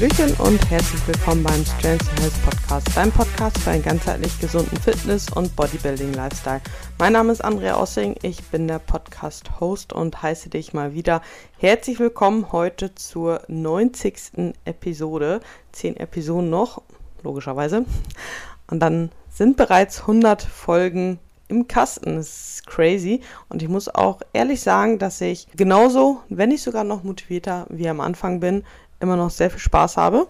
Hallöchen und herzlich willkommen beim Strengths and Health Podcast, dein Podcast für einen ganzheitlich gesunden Fitness- und Bodybuilding-Lifestyle. Mein Name ist Andrea Ossing, ich bin der Podcast-Host und heiße dich mal wieder herzlich willkommen heute zur 90. Episode. 10 Episoden noch, logischerweise. Und dann sind bereits 100 Folgen im Kasten. Das ist crazy. Und ich muss auch ehrlich sagen, dass ich genauso, wenn nicht sogar noch motivierter wie am Anfang bin, immer noch sehr viel Spaß habe.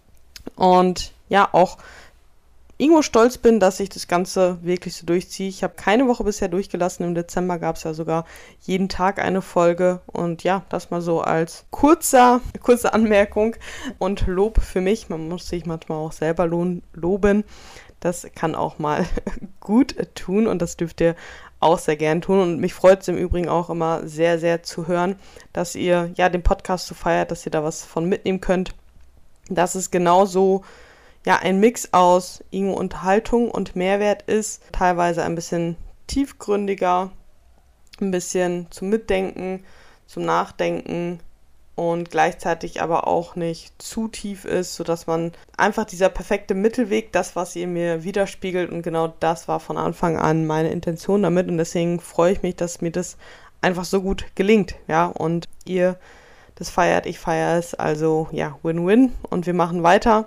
Und ja, auch irgendwo stolz bin, dass ich das Ganze wirklich so durchziehe. Ich habe keine Woche bisher durchgelassen. Im Dezember gab es ja sogar jeden Tag eine Folge. Und ja, das mal so als kurze Anmerkung und Lob für mich. Man muss sich manchmal auch selber loben. Das kann auch mal gut tun und das dürft ihr auch sehr gern tun. Und mich freut es im Übrigen auch immer sehr, sehr zu hören, dass ihr ja den Podcast so feiert, dass ihr da was von mitnehmen könnt. Dass es genauso ja ein Mix aus irgendwo Unterhaltung und Mehrwert ist. Teilweise ein bisschen tiefgründiger, ein bisschen zum Mitdenken, zum Nachdenken. Und gleichzeitig aber auch nicht zu tief ist, sodass man einfach dieser perfekte Mittelweg, das, was ihr mir widerspiegelt, und genau das war von Anfang an meine Intention damit und deswegen freue ich mich, dass mir das einfach so gut gelingt, ja, und ihr das feiert, ich feiere es, also ja, Win-Win und wir machen weiter.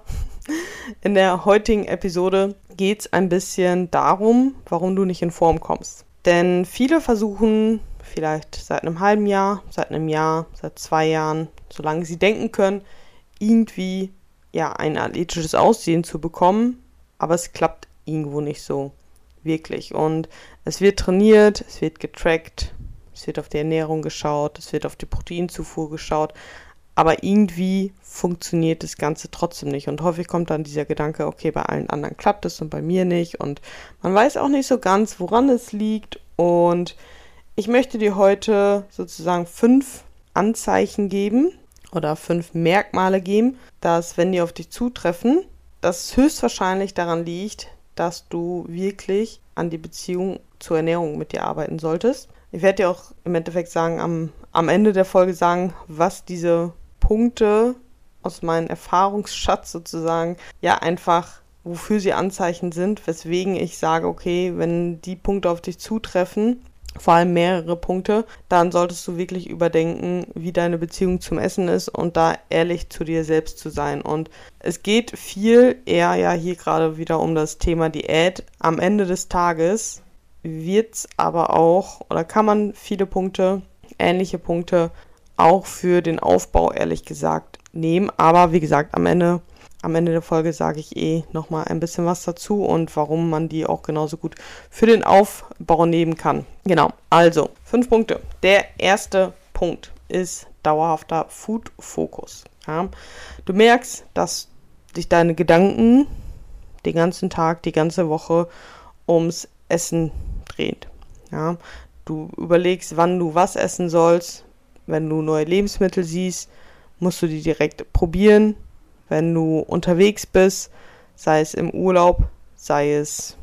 In der heutigen Episode geht es ein bisschen darum, warum du nicht in Form kommst. Denn viele versuchen vielleicht seit einem halben Jahr, seit einem Jahr, seit 2 Jahren, solange sie denken können, irgendwie ja ein athletisches Aussehen zu bekommen, aber es klappt irgendwo nicht so wirklich. Und es wird trainiert, es wird getrackt, es wird auf die Ernährung geschaut, es wird auf die Proteinzufuhr geschaut, aber irgendwie funktioniert das Ganze trotzdem nicht. Und häufig kommt dann dieser Gedanke, okay, bei allen anderen klappt es und bei mir nicht. Und man weiß auch nicht so ganz, woran es liegt. Und ich möchte dir heute sozusagen 5 Anzeichen geben oder 5 Merkmale geben, dass, wenn die auf dich zutreffen, dass es höchstwahrscheinlich daran liegt, dass du wirklich an die Beziehung zur Ernährung mit dir arbeiten solltest. Ich werde dir auch im Endeffekt sagen, am Ende der Folge sagen, was diese Punkte aus meinem Erfahrungsschatz sozusagen, ja einfach, wofür sie Anzeichen sind, weswegen ich sage, okay, wenn die Punkte auf dich zutreffen, vor allem mehrere Punkte, dann solltest du wirklich überdenken, wie deine Beziehung zum Essen ist und da ehrlich zu dir selbst zu sein. Und es geht viel eher ja hier gerade wieder um das Thema Diät. Am Ende des Tages wird es aber auch, oder kann man viele Punkte, ähnliche Punkte auch für den Aufbau ehrlich gesagt nehmen. Aber wie gesagt, am Ende der Folge sage ich nochmal ein bisschen was dazu und warum man die auch genauso gut für den Aufbau nehmen kann. Genau, also 5 Punkte. Der erste Punkt ist dauerhafter Food-Fokus. Ja. Du merkst, dass dich deine Gedanken den ganzen Tag, die ganze Woche ums Essen dreht. Ja. Du überlegst, wann du was essen sollst. Wenn du neue Lebensmittel siehst, musst du die direkt probieren. Wenn du unterwegs bist, sei es im Urlaub, sei es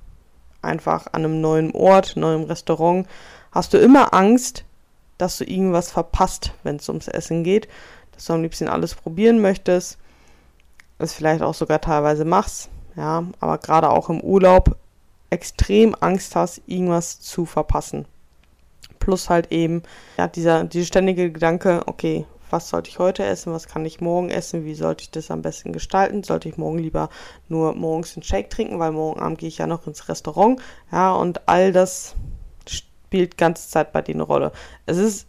einfach an einem neuen Ort, neuem Restaurant, hast du immer Angst, dass du irgendwas verpasst, wenn es ums Essen geht, dass du am liebsten alles probieren möchtest, es vielleicht auch sogar teilweise machst, ja, aber gerade auch im Urlaub extrem Angst hast, irgendwas zu verpassen. Plus halt eben, ja, dieser ständige Gedanke, okay, was sollte ich heute essen, was kann ich morgen essen, wie sollte ich das am besten gestalten, sollte ich morgen lieber nur morgens einen Shake trinken, weil morgen Abend gehe ich ja noch ins Restaurant, ja, und all das spielt ganze Zeit bei dir eine Rolle. Es ist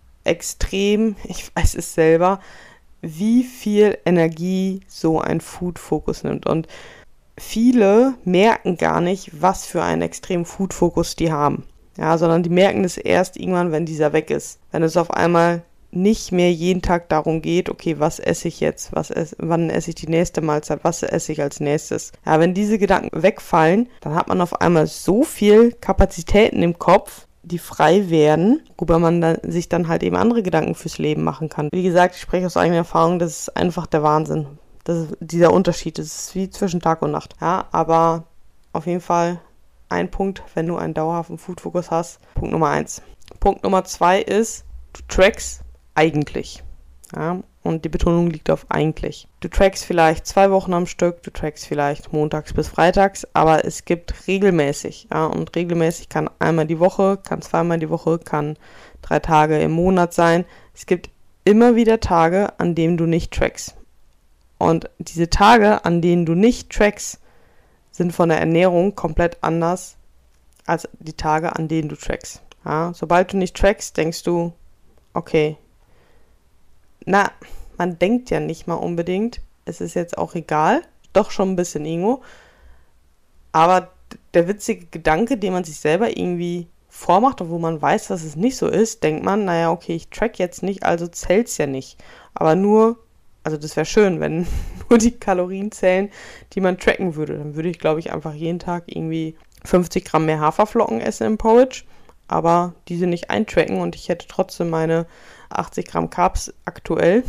extrem, ich weiß es selber, wie viel Energie so ein Food-Fokus nimmt und viele merken gar nicht, was für einen extremen Food-Fokus die haben, ja, sondern die merken es erst irgendwann, wenn dieser weg ist, wenn es auf einmal nicht mehr jeden Tag darum geht, okay, was esse ich jetzt, wann esse ich die nächste Mahlzeit, was esse ich als nächstes. Ja, wenn diese Gedanken wegfallen, dann hat man auf einmal so viel Kapazitäten im Kopf, die frei werden, worüber man sich dann halt eben andere Gedanken fürs Leben machen kann. Wie gesagt, ich spreche aus eigener Erfahrung, das ist einfach der Wahnsinn. Dieser Unterschied, das ist wie zwischen Tag und Nacht. Ja, aber auf jeden Fall ein Punkt, wenn du einen dauerhaften Food-Fokus hast. Punkt Nummer 1. Punkt Nummer 2 ist, du trackst eigentlich. Ja, Und die Betonung liegt auf eigentlich. Du trackst vielleicht 2 Wochen am Stück, du trackst vielleicht montags bis freitags, aber es gibt regelmäßig, ja, und regelmäßig kann einmal die Woche, kann zweimal die Woche, kann 3 Tage im Monat sein. Es gibt immer wieder Tage, an denen du nicht trackst. Und diese Tage, an denen du nicht trackst, sind von der Ernährung komplett anders als die Tage, an denen du trackst. Ja, sobald du nicht trackst, denkst du, okay, man denkt ja nicht mal unbedingt, es ist jetzt auch egal, doch schon ein bisschen irgendwo, aber der witzige Gedanke, den man sich selber irgendwie vormacht und wo man weiß, dass es nicht so ist, denkt man, naja, okay, ich track jetzt nicht, also zählt's ja nicht. Aber also das wäre schön, wenn nur die Kalorien zählen, die man tracken würde. Dann würde ich, glaube ich, einfach jeden Tag irgendwie 50 Gramm mehr Haferflocken essen im Porridge, aber diese nicht eintracken und ich hätte trotzdem meine 80 Gramm Carbs aktuell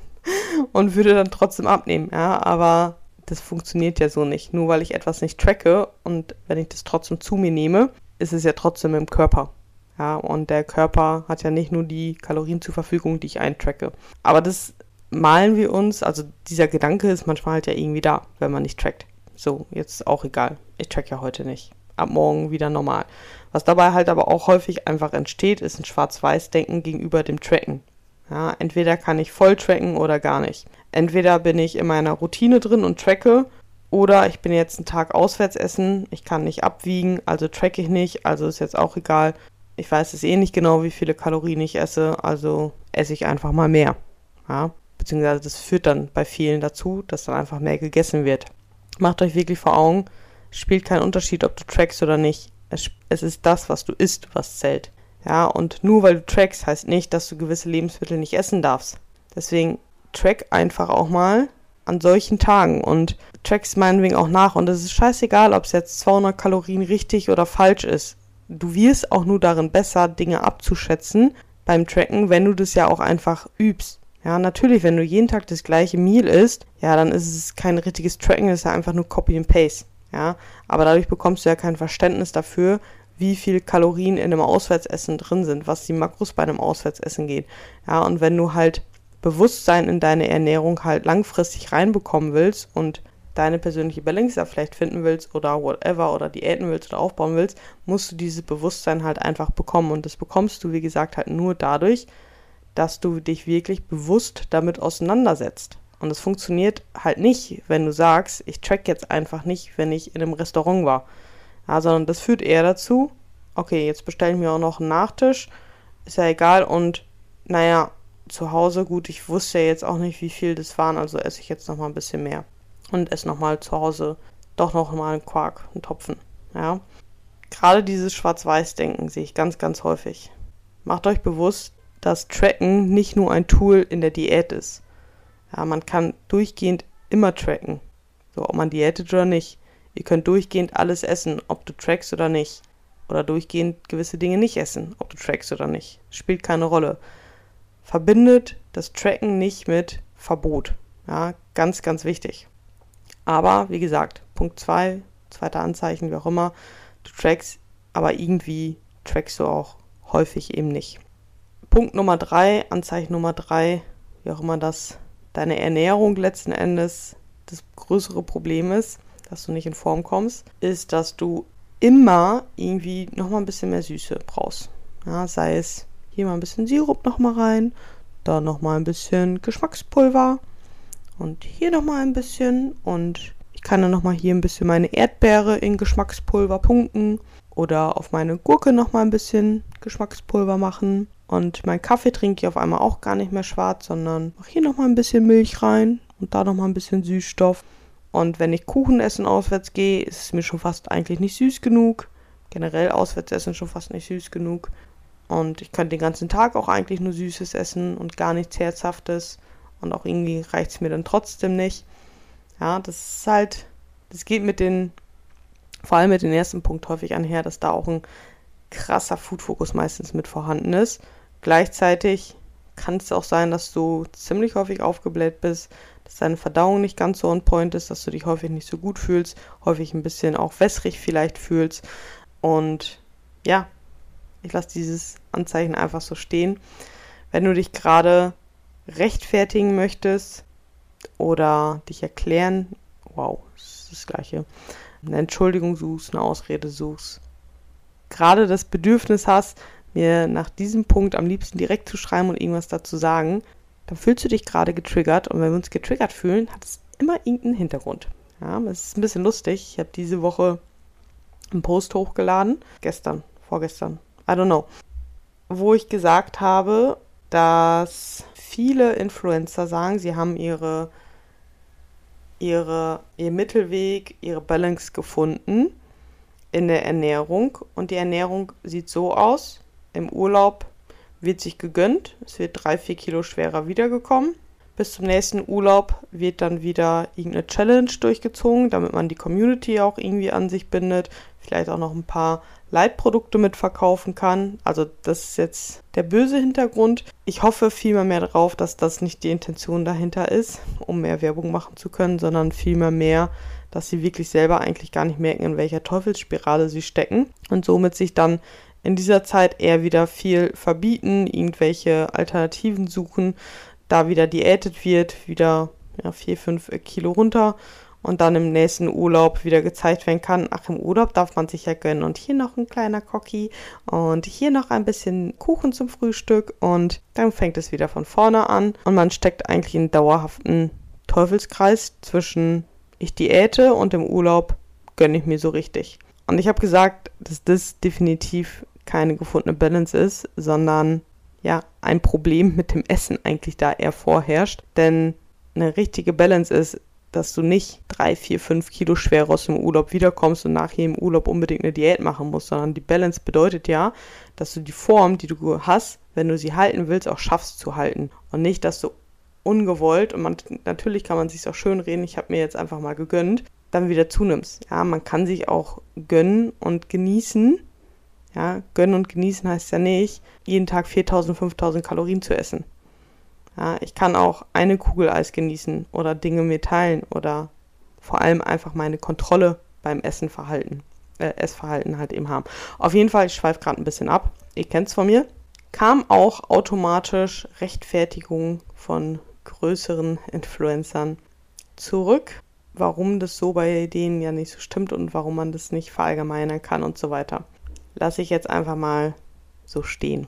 und würde dann trotzdem abnehmen, ja, aber das funktioniert ja so nicht. Nur weil ich etwas nicht tracke und wenn ich das trotzdem zu mir nehme, ist es ja trotzdem im Körper, ja, und der Körper hat ja nicht nur die Kalorien zur Verfügung, die ich eintracke. Aber das malen wir uns, also dieser Gedanke ist manchmal halt ja irgendwie da, wenn man nicht trackt. So, jetzt ist auch egal, ich track ja heute nicht. Ab morgen wieder normal. Was dabei halt aber auch häufig einfach entsteht, ist ein Schwarz-Weiß-Denken gegenüber dem Tracken. Ja, entweder kann ich voll tracken oder gar nicht. Entweder bin ich in meiner Routine drin und tracke, oder ich bin jetzt einen Tag auswärts essen, ich kann nicht abwiegen, also tracke ich nicht, also ist jetzt auch egal. Ich weiß es eh nicht genau, wie viele Kalorien ich esse, also esse ich einfach mal mehr. Ja, beziehungsweise das führt dann bei vielen dazu, dass dann einfach mehr gegessen wird. Macht euch wirklich vor Augen, spielt keinen Unterschied, ob du trackst oder nicht. Es ist das, was du isst, was zählt. Ja, und nur weil du trackst, heißt nicht, dass du gewisse Lebensmittel nicht essen darfst. Deswegen track einfach auch mal an solchen Tagen und trackst meinetwegen auch nach. Und es ist scheißegal, ob es jetzt 200 Kalorien richtig oder falsch ist. Du wirst auch nur darin besser, Dinge abzuschätzen beim Tracken, wenn du das ja auch einfach übst. Ja, natürlich, wenn du jeden Tag das gleiche Meal isst, ja, dann ist es kein richtiges Tracken, es ist ja einfach nur Copy and Paste. Ja, aber dadurch bekommst du ja kein Verständnis dafür, wie viel Kalorien in einem Auswärtsessen drin sind, was die Makros bei einem Auswärtsessen geht. Ja, und wenn du halt Bewusstsein in deine Ernährung halt langfristig reinbekommen willst und deine persönliche Balance da vielleicht finden willst oder whatever oder Diäten willst oder aufbauen willst, musst du dieses Bewusstsein halt einfach bekommen. Und das bekommst du, wie gesagt, halt nur dadurch, dass du dich wirklich bewusst damit auseinandersetzt. Und es funktioniert halt nicht, wenn du sagst, ich track jetzt einfach nicht, wenn ich in einem Restaurant war. Ja, sondern das führt eher dazu, okay, jetzt bestelle ich mir auch noch einen Nachtisch, ist ja egal und naja, zu Hause, gut, ich wusste ja jetzt auch nicht, wie viel das waren, also esse ich jetzt nochmal ein bisschen mehr und esse nochmal zu Hause doch nochmal einen Quark, einen Topfen, ja. Gerade dieses Schwarz-Weiß-Denken sehe ich ganz, ganz häufig. Macht euch bewusst, dass Tracken nicht nur ein Tool in der Diät ist. Ja, man kann durchgehend immer tracken, so ob man diätet oder nicht. Ihr könnt durchgehend alles essen, ob du trackst oder nicht. Oder durchgehend gewisse Dinge nicht essen, ob du trackst oder nicht. Spielt keine Rolle. Verbindet das Tracken nicht mit Verbot. Ja, ganz, ganz wichtig. Aber, wie gesagt, Punkt 2, zweiter Anzeichen, wie auch immer, du trackst, aber irgendwie trackst du auch häufig eben nicht. Punkt Nummer 3, Anzeichen Nummer 3, wie auch immer das deine Ernährung letzten Endes das größere Problem ist, dass du nicht in Form kommst, ist, dass du immer irgendwie nochmal ein bisschen mehr Süße brauchst. Ja, sei es hier mal ein bisschen Sirup nochmal rein, da nochmal ein bisschen Geschmackspulver und hier nochmal ein bisschen und ich kann dann nochmal hier ein bisschen meine Erdbeere in Geschmackspulver tunken oder auf meine Gurke nochmal ein bisschen Geschmackspulver machen. Und mein Kaffee trinke ich auf einmal auch gar nicht mehr schwarz, sondern mache hier nochmal ein bisschen Milch rein und da nochmal ein bisschen Süßstoff. Und wenn ich Kuchen essen auswärts gehe, ist es mir schon fast eigentlich nicht süß genug. Generell auswärts essen schon fast nicht süß genug. Und ich kann den ganzen Tag auch eigentlich nur Süßes essen und gar nichts Herzhaftes. Und auch irgendwie reicht es mir dann trotzdem nicht. Ja, das ist halt, das geht vor allem mit dem ersten Punkt häufig einher, dass da auch ein krasser Food-Fokus meistens mit vorhanden ist. Gleichzeitig kann es auch sein, dass du ziemlich häufig aufgebläht bist, dass deine Verdauung nicht ganz so on point ist, dass du dich häufig nicht so gut fühlst, häufig ein bisschen auch wässrig vielleicht fühlst. Und ja, ich lasse dieses Anzeichen einfach so stehen. Wenn du dich gerade rechtfertigen möchtest oder dich erklären, wow, das ist das Gleiche, eine Entschuldigung suchst, eine Ausrede suchst, gerade das Bedürfnis hast, mir nach diesem Punkt am liebsten direkt zu schreiben und irgendwas dazu sagen, dann fühlst du dich gerade getriggert. Und wenn wir uns getriggert fühlen, hat es immer irgendeinen Hintergrund. Ja, das ist ein bisschen lustig. Ich habe diese Woche einen Post hochgeladen, vorgestern, I don't know, wo ich gesagt habe, dass viele Influencer sagen, sie haben ihr Mittelweg, ihre Balance gefunden in der Ernährung. Und die Ernährung sieht so aus: Im Urlaub wird sich gegönnt, es wird 3-4 Kilo schwerer wiedergekommen. Bis zum nächsten Urlaub wird dann wieder irgendeine Challenge durchgezogen, damit man die Community auch irgendwie an sich bindet, vielleicht auch noch ein paar Leitprodukte mitverkaufen kann. Also das ist jetzt der böse Hintergrund. Ich hoffe vielmehr mehr darauf, dass das nicht die Intention dahinter ist, um mehr Werbung machen zu können, sondern vielmehr mehr, dass sie wirklich selber eigentlich gar nicht merken, in welcher Teufelsspirale sie stecken und somit sich dann in dieser Zeit eher wieder viel verbieten, irgendwelche Alternativen suchen, da wieder diätet wird, wieder 4-5 Kilo runter und dann im nächsten Urlaub wieder gezeigt werden kann, ach, im Urlaub darf man sich ja gönnen und hier noch ein kleiner Cookie und hier noch ein bisschen Kuchen zum Frühstück und dann fängt es wieder von vorne an und man steckt eigentlich in einen dauerhaften Teufelskreis zwischen ich diäte und im Urlaub gönne ich mir so richtig. Und ich habe gesagt, dass das definitiv keine gefundene Balance ist, sondern ein Problem mit dem Essen eigentlich da eher vorherrscht. Denn eine richtige Balance ist, dass du nicht 3-4-5 Kilo schwer aus dem Urlaub wiederkommst und nachher im Urlaub unbedingt eine Diät machen musst, sondern die Balance bedeutet ja, dass du die Form, die du hast, wenn du sie halten willst, auch schaffst zu halten. Und nicht, dass du ungewollt, und natürlich kann man sich auch schön reden, ich habe mir jetzt einfach mal gegönnt, dann wieder zunimmst. Ja, man kann sich auch gönnen und genießen. Ja, gönnen und genießen heißt ja nicht, jeden Tag 4.000, 5.000 Kalorien zu essen. Ja, ich kann auch eine Kugel Eis genießen oder Dinge mir teilen oder vor allem einfach meine Kontrolle beim Essverhalten halt eben haben. Auf jeden Fall, ich schweife gerade ein bisschen ab, ihr kennt es von mir, kam auch automatisch Rechtfertigung von größeren Influencern zurück, warum das so bei denen ja nicht so stimmt und warum man das nicht verallgemeinern kann und so weiter. Lasse ich jetzt einfach mal so stehen.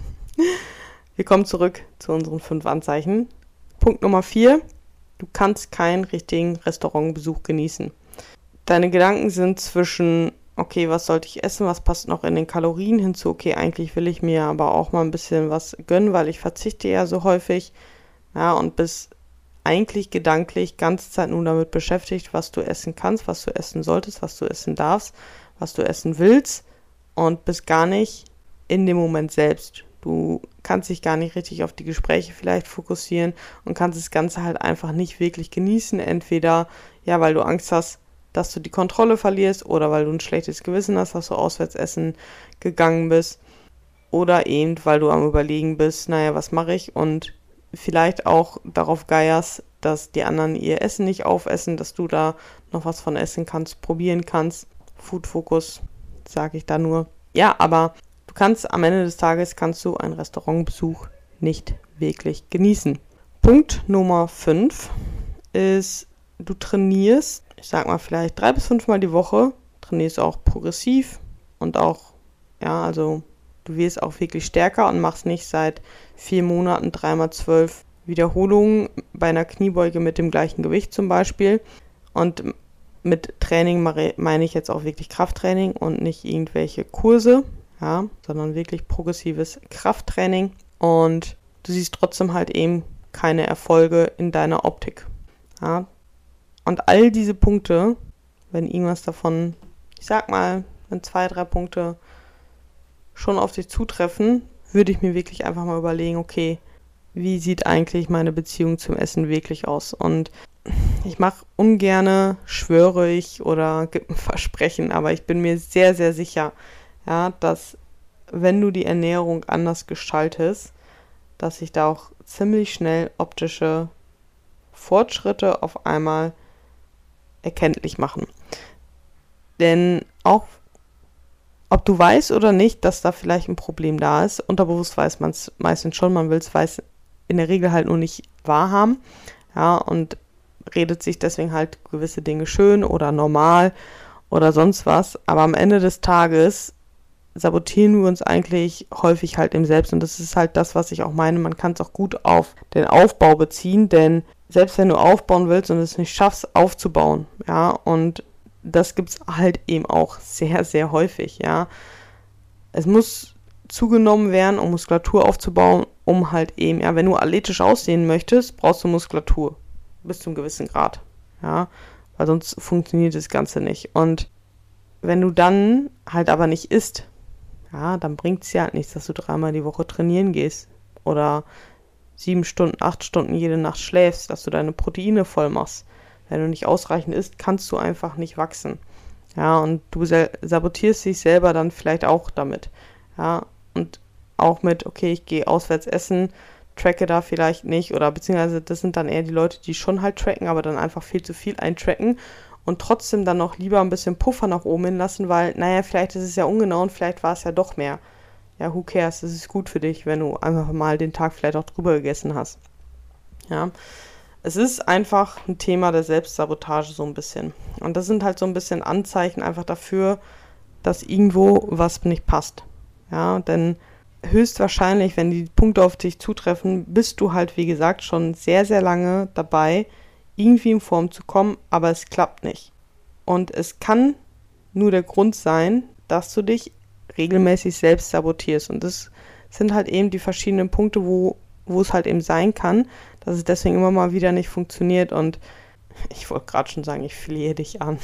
Wir kommen zurück zu unseren 5 Anzeichen. Punkt Nummer 4. Du kannst keinen richtigen Restaurantbesuch genießen. Deine Gedanken sind zwischen, okay, was sollte ich essen, was passt noch in den Kalorien hinzu, okay, eigentlich will ich mir aber auch mal ein bisschen was gönnen, weil ich verzichte ja so häufig. Ja, und bist eigentlich gedanklich ganze Zeit nur damit beschäftigt, was du essen kannst, was du essen solltest, was du essen darfst, was du essen willst. Und bist gar nicht in dem Moment selbst. Du kannst dich gar nicht richtig auf die Gespräche vielleicht fokussieren und kannst das Ganze halt einfach nicht wirklich genießen. Entweder, weil du Angst hast, dass du die Kontrolle verlierst oder weil du ein schlechtes Gewissen hast, dass du auswärts essen gegangen bist. Oder eben, weil du am Überlegen bist, was mache ich? Und vielleicht auch darauf geierst, dass die anderen ihr Essen nicht aufessen, dass du da noch was von essen kannst, probieren kannst. Food Focus, sage ich da nur. Ja, aber du kannst am Ende des Tages einen Restaurantbesuch nicht wirklich genießen. Punkt Nummer 5 ist, du trainierst, ich sag mal vielleicht 3 bis 5 Mal die Woche, trainierst auch progressiv und auch, also du wirst auch wirklich stärker und machst nicht seit 4 Monaten 3x12 Wiederholungen bei einer Kniebeuge mit dem gleichen Gewicht zum Beispiel. Und mit Training meine ich jetzt auch wirklich Krafttraining und nicht irgendwelche Kurse, sondern wirklich progressives Krafttraining. Und du siehst trotzdem halt eben keine Erfolge in deiner Optik. Ja. Und all diese Punkte, wenn irgendwas davon, ich sag mal, wenn 2-3 Punkte schon auf dich zutreffen, würde ich mir wirklich einfach mal überlegen, okay, wie sieht eigentlich meine Beziehung zum Essen wirklich aus? Und ich mache ungerne, schwöre ich oder gebe ein Versprechen, aber ich bin mir sehr, sehr sicher, dass wenn du die Ernährung anders gestaltest, dass sich da auch ziemlich schnell optische Fortschritte auf einmal erkenntlich machen. Denn auch, ob du weißt oder nicht, dass da vielleicht ein Problem da ist, unterbewusst weiß man es meistens schon, man will es in der Regel halt nur nicht wahrhaben, ja, und redet sich deswegen halt gewisse Dinge schön oder normal oder sonst was, aber am Ende des Tages sabotieren wir uns eigentlich häufig halt im Selbst und das ist halt das, was ich auch meine, man kann es auch gut auf den Aufbau beziehen, denn selbst wenn du aufbauen willst und es nicht schaffst, aufzubauen, ja, und das gibt's halt eben auch sehr, sehr häufig, ja. Es muss zugenommen werden, um Muskulatur aufzubauen, um halt eben, ja, wenn du athletisch aussehen möchtest, brauchst du Muskulatur bis zu einem gewissen Grad, ja, weil sonst funktioniert das Ganze nicht. Und wenn du dann halt aber nicht isst, ja, dann bringt es ja halt nichts, dass du 3-mal die Woche trainieren gehst oder 7 Stunden, 8 Stunden jede Nacht schläfst, dass du deine Proteine voll machst. Wenn du nicht ausreichend isst, kannst du einfach nicht wachsen. Ja, und du sabotierst dich selber dann vielleicht auch damit. Ja, und auch mit, okay, ich gehe auswärts essen, tracke da vielleicht nicht oder beziehungsweise das sind dann eher die Leute, die schon halt tracken, aber dann einfach viel zu viel eintracken und trotzdem dann noch lieber ein bisschen Puffer nach oben hin lassen, weil, naja, vielleicht ist es ja ungenau und vielleicht war es ja doch mehr. Ja, who cares? Das ist gut für dich, wenn du einfach mal den Tag vielleicht auch drüber gegessen hast. Ja, es ist einfach ein Thema der Selbstsabotage so ein bisschen. Und das sind halt so ein bisschen Anzeichen einfach dafür, dass irgendwo was nicht passt. Ja, denn höchstwahrscheinlich, wenn die Punkte auf dich zutreffen, bist du halt, wie gesagt, schon sehr, sehr lange dabei, irgendwie in Form zu kommen, aber es klappt nicht. Und es kann nur der Grund sein, dass du dich regelmäßig selbst sabotierst. Und das sind halt eben die verschiedenen Punkte, wo es halt eben sein kann, dass es deswegen immer mal wieder nicht funktioniert. Und ich wollte gerade schon sagen, ich flehe dich an.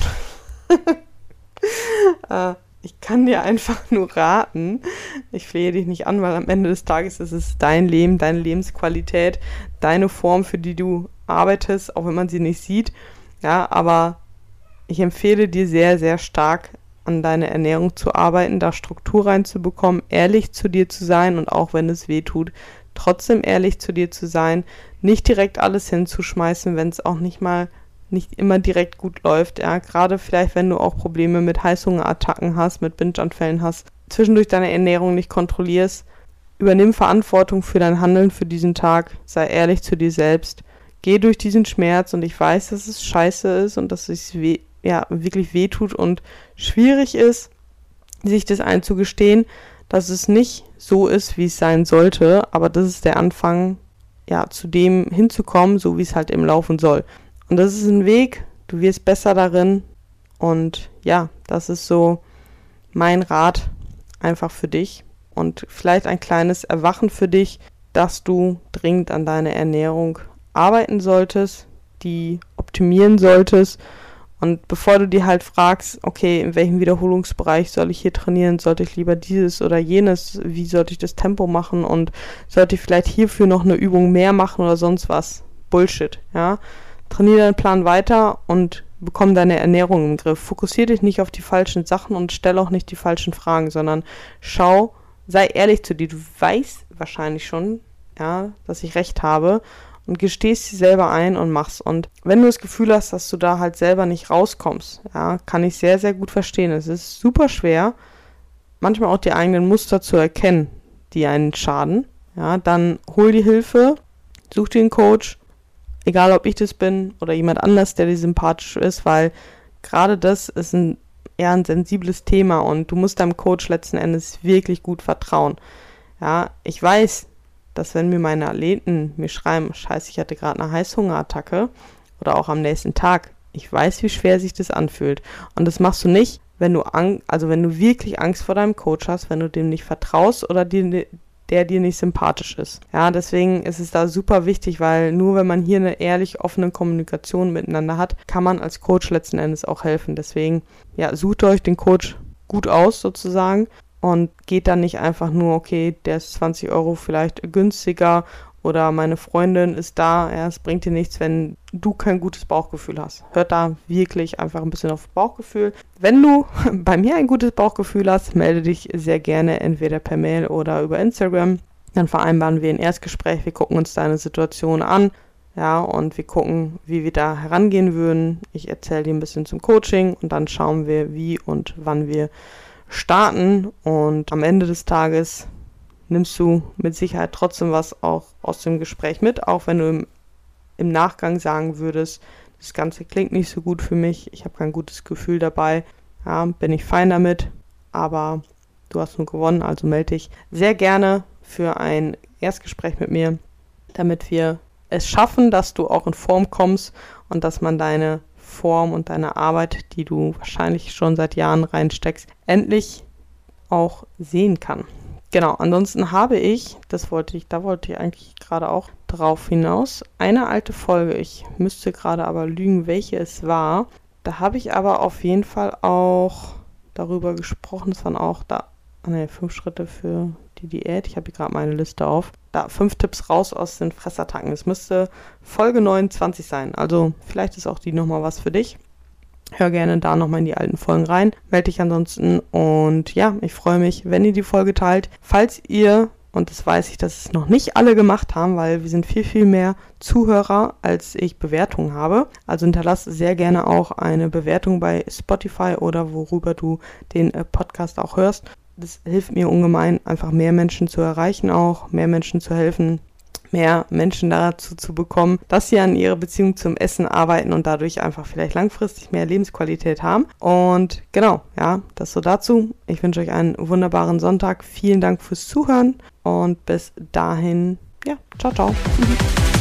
Ich kann dir einfach nur raten, ich flehe dich nicht an, weil am Ende des Tages ist es dein Leben, deine Lebensqualität, deine Form, für die du arbeitest, auch wenn man sie nicht sieht. Ja, aber ich empfehle dir sehr, sehr stark, an deiner Ernährung zu arbeiten, da Struktur reinzubekommen, ehrlich zu dir zu sein und auch wenn es weh tut, trotzdem ehrlich zu dir zu sein, nicht direkt alles hinzuschmeißen, wenn es auch nicht immer direkt gut läuft, ja, gerade vielleicht, wenn du auch Probleme mit Heißhungerattacken hast, mit Binge-Anfällen hast, zwischendurch deine Ernährung nicht kontrollierst, übernimm Verantwortung für dein Handeln für diesen Tag, sei ehrlich zu dir selbst, geh durch diesen Schmerz und ich weiß, dass es scheiße ist und dass es wirklich wehtut und schwierig ist, sich das einzugestehen, dass es nicht so ist, wie es sein sollte, aber das ist der Anfang, ja, zu dem hinzukommen, so wie es halt eben laufen soll. Und das ist ein Weg, du wirst besser darin und ja, das ist so mein Rat einfach für dich und vielleicht ein kleines Erwachen für dich, dass du dringend an deiner Ernährung arbeiten solltest, die optimieren solltest und bevor du dir halt fragst, okay, in welchem Wiederholungsbereich soll ich hier trainieren, sollte ich lieber dieses oder jenes, wie sollte ich das Tempo machen und sollte ich vielleicht hierfür noch eine Übung mehr machen oder sonst was, Bullshit, ja. Trainiere deinen Plan weiter und bekomm deine Ernährung im Griff. Fokussiere dich nicht auf die falschen Sachen und stell auch nicht die falschen Fragen, sondern sei ehrlich zu dir. Du weißt wahrscheinlich schon, ja, dass ich recht habe und gestehst dir selber ein und machst. Und wenn du das Gefühl hast, dass du da halt selber nicht rauskommst, ja, kann ich sehr, sehr gut verstehen. Es ist super schwer, manchmal auch die eigenen Muster zu erkennen, die einen schaden. Ja, dann hol dir Hilfe, such dir einen Coach, egal ob ich das bin oder jemand anders, der dir sympathisch ist, weil gerade das ist ein sensibles Thema und du musst deinem Coach letzten Endes wirklich gut vertrauen. Ja, ich weiß, dass wenn mir meine Athleten mir schreiben, scheiße, ich hatte gerade eine Heißhungerattacke oder auch am nächsten Tag, ich weiß, wie schwer sich das anfühlt. Und das machst du nicht, wenn du wirklich Angst vor deinem Coach hast, wenn du dem nicht vertraust oder der dir nicht sympathisch ist. Ja, deswegen ist es da super wichtig, weil nur wenn man hier eine ehrlich offene Kommunikation miteinander hat, kann man als Coach letzten Endes auch helfen. Deswegen, ja, sucht euch den Coach gut aus sozusagen und geht dann nicht einfach nur, okay, der ist 20 Euro vielleicht günstiger oder meine Freundin ist da. Ja, es bringt dir nichts, wenn du kein gutes Bauchgefühl hast. Hört da wirklich einfach ein bisschen auf Bauchgefühl. Wenn du bei mir ein gutes Bauchgefühl hast, melde dich sehr gerne entweder per Mail oder über Instagram. Dann vereinbaren wir ein Erstgespräch. Wir gucken uns deine Situation an. Ja, und wir gucken, wie wir da herangehen würden. Ich erzähle dir ein bisschen zum Coaching und dann schauen wir, wie und wann wir starten. Und am Ende des Tages nimmst du mit Sicherheit trotzdem was auch aus dem Gespräch mit, auch wenn du im Nachgang sagen würdest, das Ganze klingt nicht so gut für mich, ich habe kein gutes Gefühl dabei, ja, bin ich fein damit, aber du hast nur gewonnen, also melde dich sehr gerne für ein Erstgespräch mit mir, damit wir es schaffen, dass du auch in Form kommst und dass man deine Form und deine Arbeit, die du wahrscheinlich schon seit Jahren reinsteckst, endlich auch sehen kann. Genau, ansonsten habe ich, da wollte ich eigentlich gerade auch drauf hinaus, eine alte Folge, ich müsste gerade aber lügen, welche es war. Da habe ich aber auf jeden Fall auch darüber gesprochen, es waren auch 5 Schritte für die Diät, ich habe hier gerade meine Liste auf. 5 Tipps raus aus den Fressattacken. Es müsste Folge 29 sein, also vielleicht ist auch die nochmal was für dich. Hör gerne da nochmal in die alten Folgen rein, melde dich ansonsten und ja, ich freue mich, wenn ihr die Folge teilt. Falls ihr, und das weiß ich, dass es noch nicht alle gemacht haben, weil wir sind viel, viel mehr Zuhörer, als ich Bewertungen habe. Also hinterlass sehr gerne auch eine Bewertung bei Spotify oder worüber du den Podcast auch hörst. Das hilft mir ungemein, einfach mehr Menschen zu erreichen auch, mehr Menschen zu helfen, mehr Menschen dazu zu bekommen, dass sie an ihrer Beziehung zum Essen arbeiten und dadurch einfach vielleicht langfristig mehr Lebensqualität haben. Und genau, ja, das so dazu. Ich wünsche euch einen wunderbaren Sonntag. Vielen Dank fürs Zuhören und bis dahin, ja, ciao, ciao.